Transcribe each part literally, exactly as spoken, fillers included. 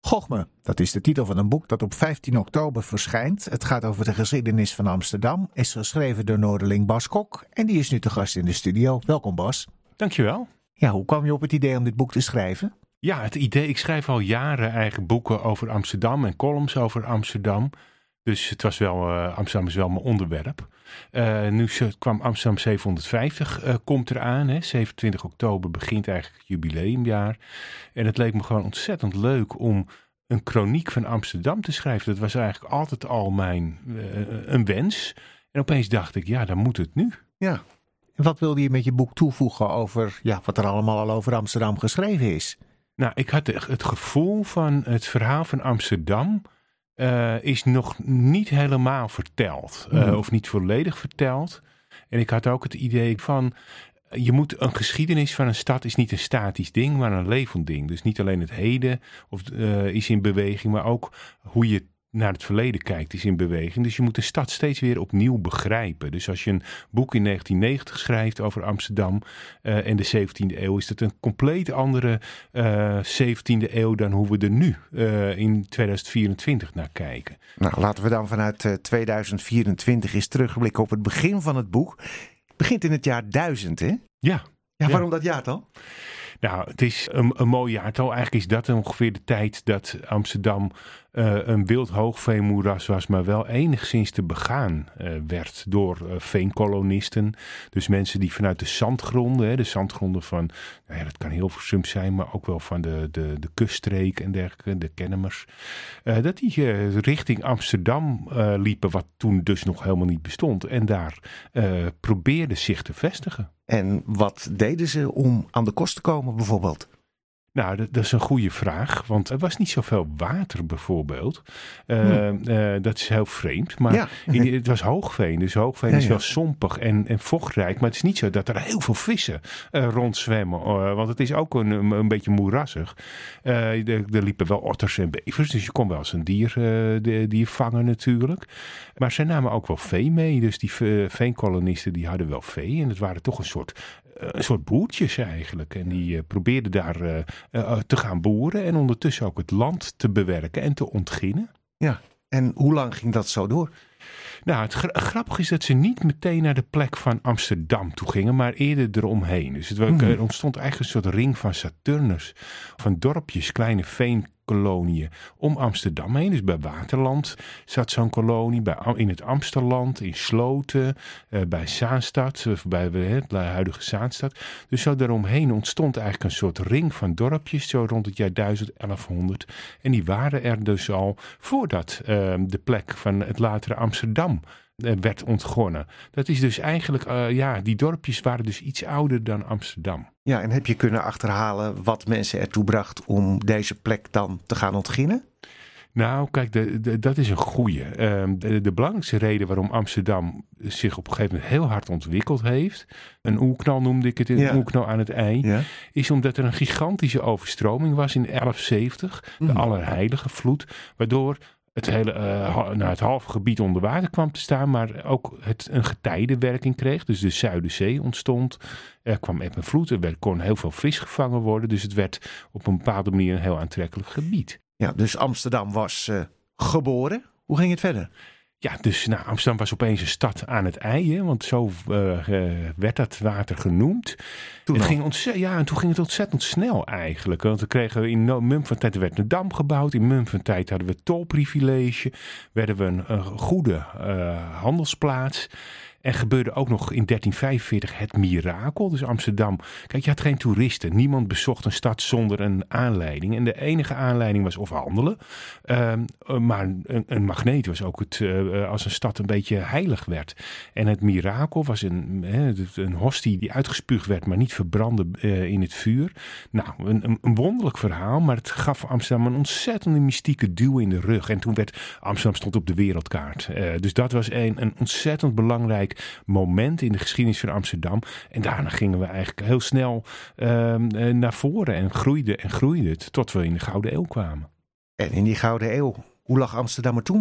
Gochme, dat is de titel van een boek dat op vijftien oktober verschijnt. Het gaat over de geschiedenis van Amsterdam, is geschreven door Noorderling Bas Kok en die is nu te gast in de studio. Welkom Bas. Dankjewel. Ja, hoe kwam je op het idee om dit boek te schrijven? Ja, het idee, ik schrijf al jaren eigen boeken over Amsterdam en columns over Amsterdam. Dus het was wel, uh, Amsterdam is wel mijn onderwerp. Uh, nu kwam Amsterdam zevenhonderdvijftig, uh, komt eraan. Hè. zevenentwintig oktober begint eigenlijk het jubileumjaar. En het leek me gewoon ontzettend leuk om een kroniek van Amsterdam te schrijven. Dat was eigenlijk altijd al mijn uh, een wens. En opeens dacht ik, ja, dan moet het nu. Ja. En wat wilde je met je boek toevoegen over ja, wat er allemaal al over Amsterdam geschreven is? Nou, ik had het gevoel van het verhaal van Amsterdam uh, is nog niet helemaal verteld. Uh, mm. Of niet volledig verteld. En ik had ook het idee van, je moet een geschiedenis van een stad is niet een statisch ding, maar een levend ding. Dus niet alleen het heden of, uh, is in beweging, maar ook hoe je naar het verleden kijkt is in beweging. Dus je moet de stad steeds weer opnieuw begrijpen. Dus als je een boek in negentien negentig schrijft over Amsterdam uh, en de zeventiende eeuw, is dat een compleet andere uh, zeventiende eeuw dan hoe we er nu uh, in tweeduizend vierentwintig naar kijken. Nou, laten we dan vanuit uh, tweeduizend vierentwintig eens terugblikken op het begin van het boek. Het begint in het jaar duizend, hè? Ja. Ja, waarom ja. dat jaartal? Nou, het is een, een mooi jaartal. Eigenlijk is dat ongeveer de tijd dat Amsterdam uh, een wild hoogveenmoeras was, maar wel enigszins te begaan uh, werd door uh, veenkolonisten. Dus mensen die vanuit de zandgronden, hè, de zandgronden van, nou ja, dat kan Hilversum zijn, maar ook wel van de, de, de kuststreek en dergelijke, de Kennemers. Uh, dat die uh, richting Amsterdam uh, liepen, wat toen dus nog helemaal niet bestond. En daar uh, probeerden zich te vestigen. En wat deden ze om aan de kost te komen bijvoorbeeld? Nou, dat, dat is een goede vraag, want er was niet zoveel water bijvoorbeeld. Uh, hmm. uh, dat is heel vreemd, maar ja. in, het was hoogveen. Dus hoogveen ja, is wel ja. sompig en, en vochtrijk, maar het is niet zo dat er heel veel vissen uh, rondzwemmen. Uh, want het is ook een, een, een beetje moerassig. Uh, er, er liepen wel otters en bevers, dus je kon wel eens een dier, uh, de, dier vangen natuurlijk. Maar ze namen ook wel vee mee, dus die uh, veenkolonisten die hadden wel vee. En het waren toch een soort... Een soort boertjes eigenlijk. En die uh, probeerden daar uh, uh, te gaan boeren. En ondertussen ook het land te bewerken en te ontginnen. Ja, en hoe lang ging dat zo door? Nou, het gra- grappige is dat ze niet meteen naar de plek van Amsterdam toe gingen, maar eerder eromheen. Dus het, mm. er ontstond eigenlijk een soort ring van Saturnus. Van dorpjes, kleine veenkoloniën om Amsterdam heen. Dus bij Waterland zat zo'n kolonie, bij, in het Amsterland, in Sloten, uh, bij Zaanstad, uh, bij het huidige Zaanstad. Dus zo daaromheen ontstond eigenlijk een soort ring van dorpjes, zo rond het jaar duizend, elfhonderd. En die waren er dus al voordat uh, de plek van het latere Amsterdam werd ontgonnen. Dat is dus eigenlijk, uh, ja, die dorpjes waren dus iets ouder dan Amsterdam. Ja, en heb je kunnen achterhalen wat mensen ertoe bracht om deze plek dan te gaan ontginnen? Nou, kijk, de, de, dat is een goeie. Uh, de, de belangrijkste reden waarom Amsterdam zich op een gegeven moment heel hard ontwikkeld heeft, een oerknal noemde ik het, een ja. oerknal aan het ei, ja. is omdat er een gigantische overstroming was in elf zeventig, mm. de Allerheilige vloed, waardoor het hele uh, nou, het halve gebied onder water kwam te staan, maar ook het een getijdenwerking kreeg. Dus de Zuiderzee ontstond. Er kwam eb en vloed, er werd, kon heel veel vis gevangen worden. Dus het werd op een bepaalde manier een heel aantrekkelijk gebied. Ja, dus Amsterdam was uh, geboren. Hoe ging het verder? Ja, dus nou, Amsterdam was opeens een stad aan het ei, hè, want zo uh, uh, werd dat water genoemd. Toen het ging ontze- ja, en toen ging het ontzettend snel eigenlijk. Want we kregen in no- mum van tijd, er werd een dam gebouwd. In mum van tijd hadden we tolprivilege. Werden we een, een goede uh, handelsplaats. En gebeurde ook nog in dertien vijfenveertig het mirakel. Dus Amsterdam, kijk, je had geen toeristen. Niemand bezocht een stad zonder een aanleiding. En de enige aanleiding was of handelen. Uh, maar een, een magneet was ook het, uh, als een stad een beetje heilig werd. En het mirakel was een, uh, een hostie die uitgespuugd werd, maar niet verbrandde uh, in het vuur. Nou, een, een wonderlijk verhaal, maar het gaf Amsterdam een ontzettende mystieke duw in de rug. En toen werd Amsterdam stond op de wereldkaart. Uh, dus dat was een, een ontzettend belangrijk moment in de geschiedenis van Amsterdam. En daarna gingen we eigenlijk heel snel uh, naar voren en groeide en groeide het tot we in de Gouden Eeuw kwamen. En in die Gouden Eeuw, hoe lag Amsterdam er toen bij?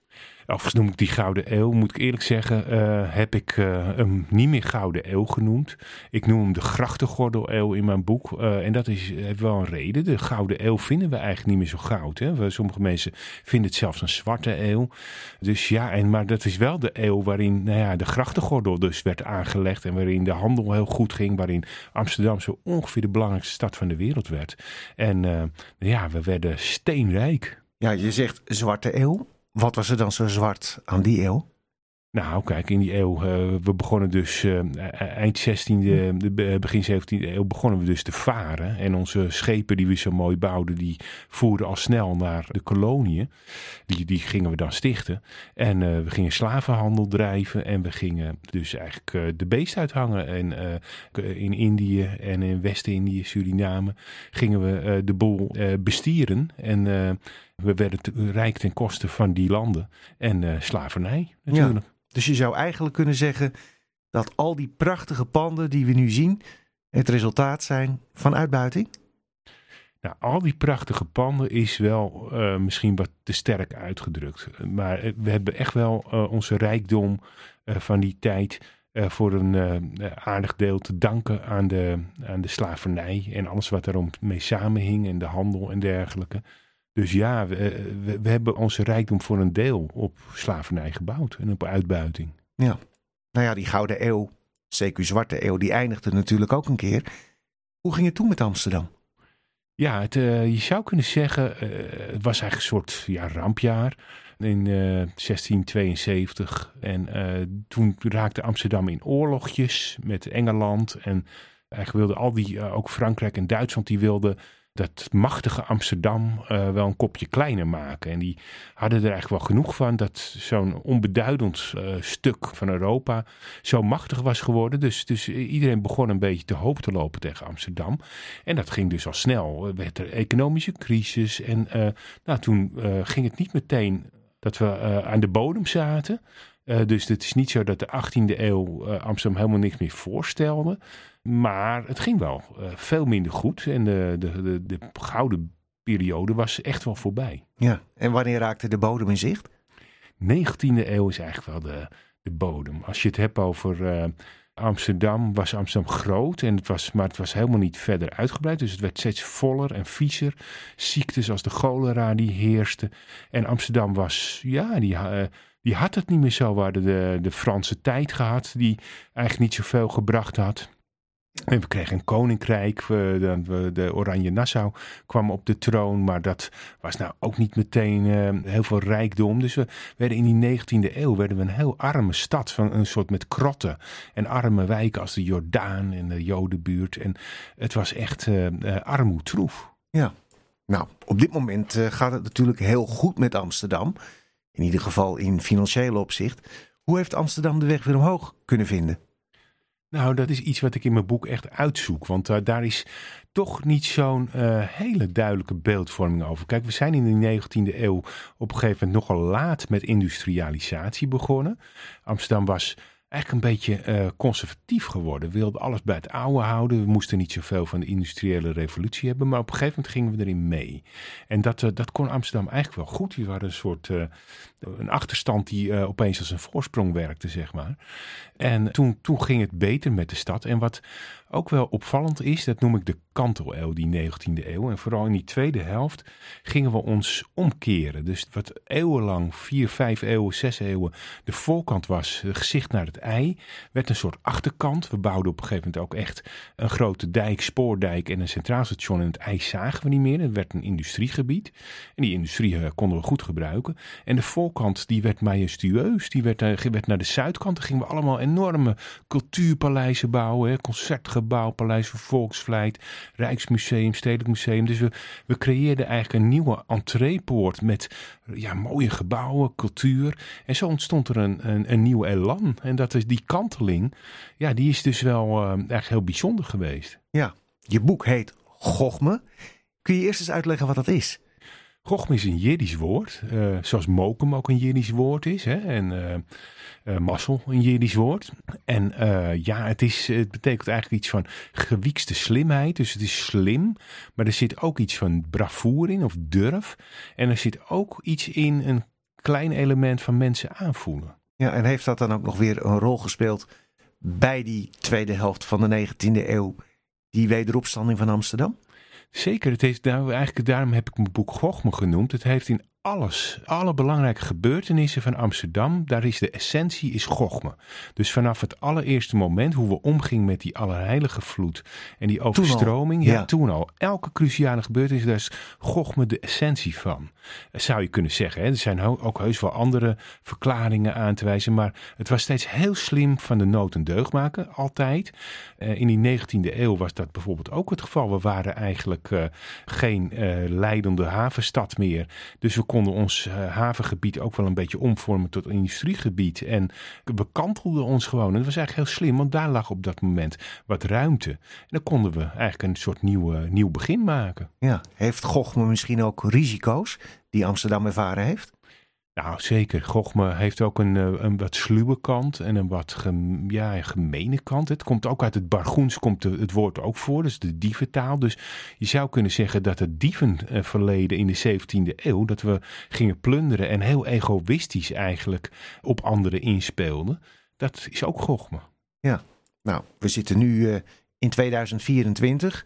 Of noem ik die Gouden Eeuw, moet ik eerlijk zeggen, uh, heb ik uh, hem niet meer Gouden Eeuw genoemd. Ik noem hem de Grachtengordel-eeuw in mijn boek. Uh, en dat is, heeft wel een reden. De Gouden Eeuw vinden we eigenlijk niet meer zo goud. Hè? Sommige mensen vinden het zelfs een zwarte eeuw. Dus ja, en, maar dat is wel de eeuw waarin nou ja, de grachtengordel dus werd aangelegd. En waarin de handel heel goed ging. Waarin Amsterdam zo ongeveer de belangrijkste stad van de wereld werd. En uh, ja, we werden steenrijk. Ja, je zegt zwarte eeuw. Wat was er dan zo zwart aan die eeuw? Nou, kijk, in die eeuw, uh, we begonnen dus uh, eind zestiende, uh, begin zeventiende eeuw begonnen we dus te varen. En onze schepen die we zo mooi bouwden, die voerden al snel naar de koloniën. Die, die gingen we dan stichten. En uh, we gingen slavenhandel drijven en we gingen dus eigenlijk uh, de beest uithangen. En uh, in Indië en in West-Indië, Suriname, gingen we uh, de boel uh, bestieren. En uh, we werden te, rijk ten koste van die landen. En uh, slavernij natuurlijk. Ja. Dus je zou eigenlijk kunnen zeggen dat al die prachtige panden die we nu zien het resultaat zijn van uitbuiting? Nou, al die prachtige panden is wel uh, misschien wat te sterk uitgedrukt. Maar uh, we hebben echt wel uh, onze rijkdom uh, van die tijd uh, voor een uh, aardig deel te danken aan de, aan de slavernij en alles wat er mee samenhing en de handel en dergelijke. Dus ja, we, we, we hebben onze rijkdom voor een deel op slavernij gebouwd en op uitbuiting. Ja, nou ja, die Gouden Eeuw, C Q Zwarte Eeuw, die eindigde natuurlijk ook een keer. Hoe ging het toen met Amsterdam? Ja, het, uh, je zou kunnen zeggen, uh, het was eigenlijk een soort ja, rampjaar in uh, zestien tweeënzeventig. En uh, toen raakte Amsterdam in oorlogjes met Engeland. En eigenlijk wilden al die, uh, ook Frankrijk en Duitsland, die wilden dat machtige Amsterdam uh, wel een kopje kleiner maken. En die hadden er eigenlijk wel genoeg van dat zo'n onbeduidend uh, stuk van Europa zo machtig was geworden. Dus, dus iedereen begon een beetje te hoop te lopen tegen Amsterdam. En dat ging dus al snel. Er werd er economische crisis. En uh, nou, toen uh, ging het niet meteen dat we uh, aan de bodem zaten. Uh, dus het is niet zo dat de achttiende eeuw uh, Amsterdam helemaal niks meer voorstelde. Maar het ging wel uh, veel minder goed. En de, de, de, de gouden periode was echt wel voorbij. Ja, en wanneer raakte de bodem in zicht? negentiende eeuw is eigenlijk wel de, de bodem. Als je het hebt over uh, Amsterdam, was Amsterdam groot. En het was, maar het was helemaal niet verder uitgebreid. Dus het werd steeds voller en viezer. Ziektes als de cholera die heersten. En Amsterdam was, ja, die... Uh, Die had het niet meer zo. We hadden de, de Franse tijd gehad, die eigenlijk niet zoveel gebracht had. En we kregen een koninkrijk. We, de, de Oranje Nassau kwam op de troon. Maar dat was nou ook niet meteen uh, heel veel rijkdom. Dus we werden in die negentiende eeuw werden we een heel arme stad. Van een soort met krotten. En arme wijken als de Jordaan en de Jodenbuurt. En het was echt uh, uh, armoedtroef. Ja, nou op dit moment uh, gaat het natuurlijk heel goed met Amsterdam. In ieder geval in financieel opzicht. Hoe heeft Amsterdam de weg weer omhoog kunnen vinden? Nou, dat is iets wat ik in mijn boek echt uitzoek. Want uh, daar is toch niet zo'n uh, hele duidelijke beeldvorming over. Kijk, we zijn in de negentiende eeuw op een gegeven moment nogal laat met industrialisatie begonnen. Amsterdam was eigenlijk een beetje uh, conservatief geworden. We wilden alles bij het oude houden. We moesten niet zoveel van de industriële revolutie hebben. Maar op een gegeven moment gingen we erin mee. En dat, uh, dat kon Amsterdam eigenlijk wel goed. Die waren een soort uh, een achterstand die uh, opeens als een voorsprong werkte, zeg maar. En toen, toen ging het beter met de stad. En wat ook wel opvallend is, dat noem ik de kanteleeuw, die negentiende eeuw. En vooral in die tweede helft gingen we ons omkeren. Dus wat eeuwenlang, vier, vijf eeuwen, zes eeuwen, de voorkant was, het gezicht naar het ei, werd een soort achterkant. We bouwden op een gegeven moment ook echt een grote dijk, spoordijk en een centraal station. En het ei zagen we niet meer. Het werd een industriegebied. En die industrie uh, konden we goed gebruiken. En de voorkant, die werd majestueus. Die werd, uh, werd naar de zuidkant. Daar gingen we allemaal enorme cultuurpaleizen bouwen. Hè? Concertgebouw, Paleis voor Volksvlijt, Rijksmuseum, Stedelijk Museum. Dus we, we creëerden eigenlijk een nieuwe entreepoort met ja, mooie gebouwen, cultuur. En zo ontstond er een, een, een nieuw elan. En dat is die kanteling, ja, die is dus wel uh, echt heel bijzonder geweest. Ja, je boek heet Gochme. Kun je eerst eens uitleggen wat dat is? Gochme is een Jiddisch woord, uh, zoals mokum ook een Jiddisch woord is. Hè? En uh, uh, mazzel een Jiddisch woord. En uh, ja, het, is, het betekent eigenlijk iets van gewiekste slimheid. Dus het is slim, maar er zit ook iets van bravoure in of durf. En er zit ook iets in, een klein element van mensen aanvoelen. Ja, en heeft dat dan ook nog weer een rol gespeeld bij die tweede helft van de negentiende eeuw, die wederopstanding van Amsterdam? Zeker, het heeft, nou, eigenlijk daarom heb ik mijn boek Gochme genoemd. Het heeft in alles, alle belangrijke gebeurtenissen van Amsterdam, daar is de essentie is Gochme. Dus vanaf het allereerste moment, hoe we omgingen met die allerheilige vloed en die overstroming, toen al, ja, ja. toen al. Elke cruciale gebeurtenis, daar is Gochme de essentie van. Zou je kunnen zeggen. Hè? Er zijn ook heus wel andere verklaringen aan te wijzen, maar het was steeds heel slim van de nood een deugd maken, altijd. Uh, in die negentiende eeuw was dat bijvoorbeeld ook het geval. We waren eigenlijk uh, geen uh, leidende havenstad meer. Dus we konden ons uh, havengebied ook wel een beetje omvormen tot een industriegebied. En we kantelden ons gewoon. En dat was eigenlijk heel slim, want daar lag op dat moment wat ruimte. En dan konden we eigenlijk een soort nieuw, uh, nieuw begin maken. Ja, heeft Gochme misschien ook risico's die Amsterdam ervaren heeft? Nou, zeker. Gochme heeft ook een, een wat sluwe kant en een wat gem, ja, gemene kant. Het komt ook uit het Bargoens, komt het woord ook voor, dus de dieventaal. Dus je zou kunnen zeggen dat het dievenverleden in de zeventiende eeuw, dat we gingen plunderen en heel egoïstisch eigenlijk op anderen inspeelden. Dat is ook Gochme. Ja, nou, we zitten nu uh, in tweeduizend vierentwintig.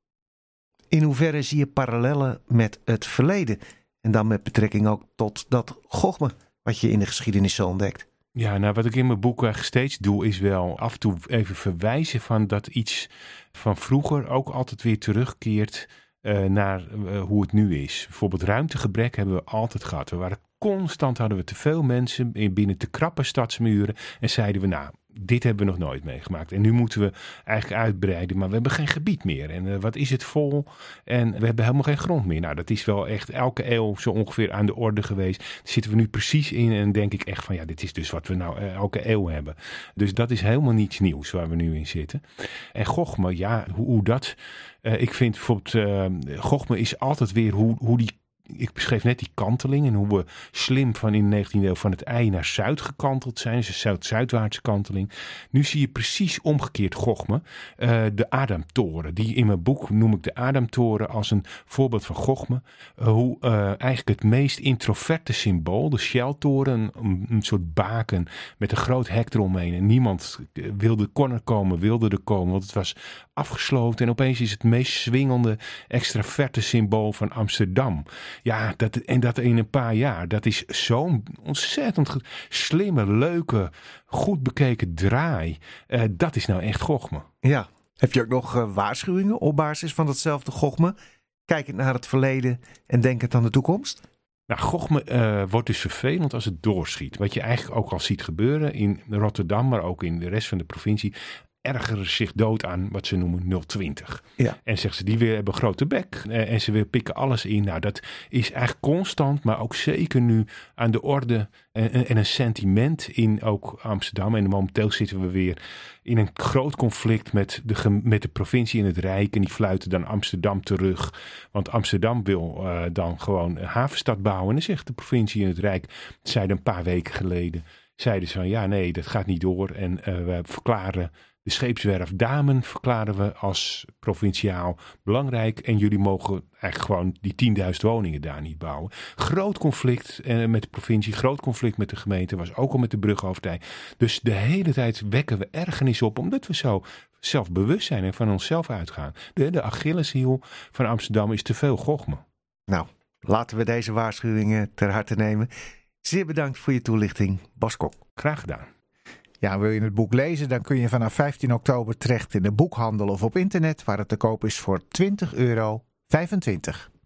In hoeverre zie je parallellen met het verleden? En dan met betrekking ook tot dat Gochme, wat je in de geschiedenis zo ontdekt. Ja, nou wat ik in mijn boek eigenlijk steeds doe, is wel af en toe even verwijzen van dat iets van vroeger ook altijd weer terugkeert uh, naar uh, hoe het nu is. Bijvoorbeeld ruimtegebrek hebben we altijd gehad. We waren constant, hadden we te veel mensen binnen te krappe stadsmuren en zeiden we, nou, dit hebben we nog nooit meegemaakt. En nu moeten we eigenlijk uitbreiden, maar we hebben geen gebied meer. En uh, wat is het vol? En we hebben helemaal geen grond meer. Nou, dat is wel echt elke eeuw zo ongeveer aan de orde geweest. Daar zitten we nu precies in en denk ik echt van, ja, dit is dus wat we nou uh, elke eeuw hebben. Dus dat is helemaal niets nieuws waar we nu in zitten. En Gochme, ja, hoe, hoe dat... Uh, ik vind bijvoorbeeld, uh, Gochme is altijd weer hoe, hoe die... Ik beschreef net die kanteling en hoe we slim van in de negentiende eeuw van het ei naar zuid gekanteld zijn. Dus een zuid-zuidwaartse kanteling. Nu zie je precies omgekeerd Gochme. Uh, de Adamtoren. Die in mijn boek noem ik de Adamtoren als een voorbeeld van Gochme. Uh, hoe uh, eigenlijk het meest introverte symbool, de Shelltoren, een, een soort baken met een groot hek eromheen. En niemand wilde, kon er komen, wilde er komen, want het was afgesloten. En opeens is het meest swingende, extraverte symbool van Amsterdam. Ja, dat, en dat in een paar jaar. Dat is zo'n ontzettend slimme, leuke, goed bekeken draai. Uh, dat is nou echt Gochme. Ja. Heb je ook nog uh, waarschuwingen op basis van datzelfde Gochme? Kijkend naar het verleden en denkend aan de toekomst? Nou, Gochme uh, wordt dus vervelend als het doorschiet. Wat je eigenlijk ook al ziet gebeuren in Rotterdam, maar ook in de rest van de provincie. Ergeren zich dood aan wat ze noemen nul twintig. Ja. En zeggen ze, die weer hebben een grote bek. En ze weer pikken alles in. Nou, dat is eigenlijk constant, maar ook zeker nu aan de orde. En, en een sentiment in ook Amsterdam. En momenteel zitten we weer in een groot conflict met de, met de provincie en het Rijk. En die fluiten dan Amsterdam terug. Want Amsterdam wil uh, dan gewoon een havenstad bouwen. En dan zegt de provincie en het Rijk, zeiden een paar weken geleden, zeiden ze van ja, nee, dat gaat niet door. En uh, we verklaren de scheepswerf Damen verklaren we als provinciaal belangrijk. En jullie mogen eigenlijk gewoon die tienduizend woningen daar niet bouwen. Groot conflict eh, met de provincie, groot conflict met de gemeente. Was ook al met de brughoofdij. Dus de hele tijd wekken we ergernis op, omdat we zo zelfbewust zijn en van onszelf uitgaan. De, de Achilleshiel van Amsterdam is te veel Gochme. Nou, laten we deze waarschuwingen ter harte nemen. Zeer bedankt voor je toelichting, Bas Kok. Graag gedaan. Ja, wil je het boek lezen, dan kun je vanaf vijftien oktober terecht in de boekhandel of op internet, waar het te koop is voor twintig euro vijfentwintig.